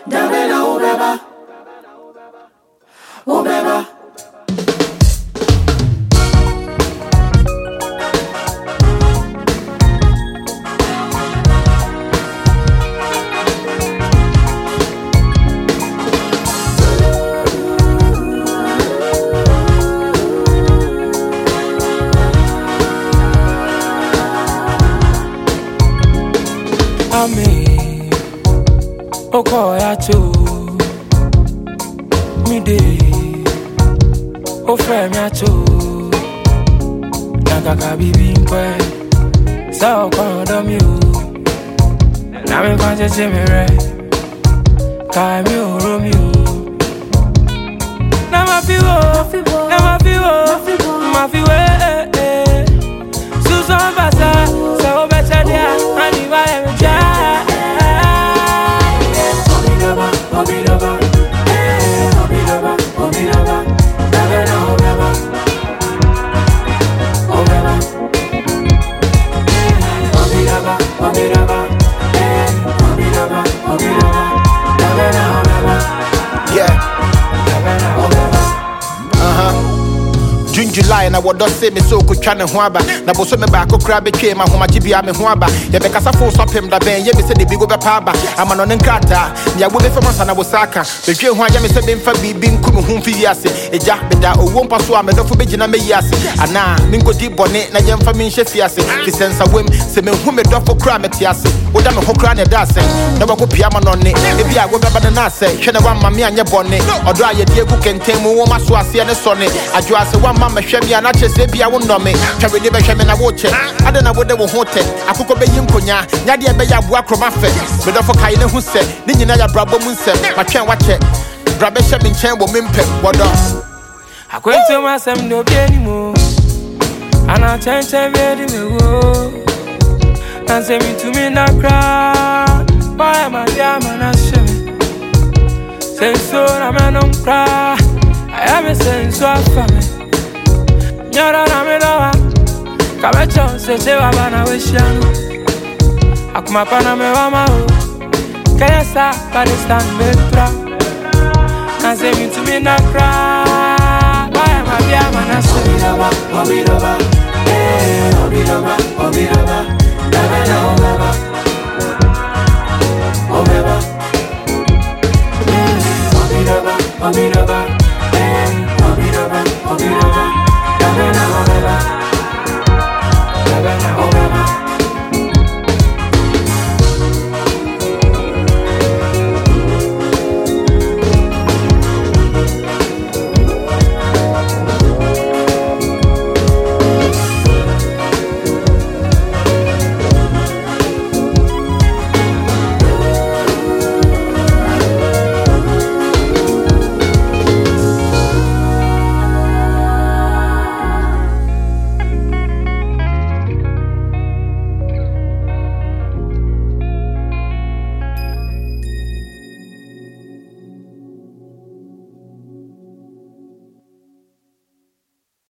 Dabena ubeba, ubeba. Ame, okoya cho, mi de, ofre mi acho, nakaka bibi nkwe, sa okodo mi o, na mi kwanje chemere, kai mi oro mi o, na ma fi wo, Susan basa, sa obecha dia, ani wa emeja. June, July, and I would not say me so could try and waba. Nabo so me back, crab came, and Homachibia me waba. Yabeka force up him, the band, Yemi said the big over paba. I'm an uncata. Ya will be from us and I was Saka. The Jim Yami said, Ben Fabi, being Kumu Humfiasi, a jack beda, or won't pass one, but for Bijana Mayasi. And now, Mingo deep bonnet, Nayam Famin Shefiasi, the sense of whim, Semen Hume Dofo Krametiasi, what I'm a Hokrana Dase, never go Piaman on it, maybe I go back and I say, Shana one mammy and your bonnet, or dry your dear cook and tame woman swasi and a sonnet. I draw one mamma Shemi and I just say, I won't know me. Carry the Bashaman I watch it. I don't know what they were hotel. I could obey Yunkonya, Nadia Baya Wakromafe, but of a Kaina who said, Ninja Brabo Munse, I can't watch it. Brabesham in Chamber Mimpe, what else? I quit to myself no anymore. And I change every day. And say me to me not cry. Why am I damn and I shame? Say so, I'm not cry. I am a sense of family. You're not a middle. Come at you, say, I wish you. I come up on a mama. Can I start by the stand with and say me to me not cry. Why am I damn and I shame? Obidoba, Obidoba, Obidoba, Obidoba.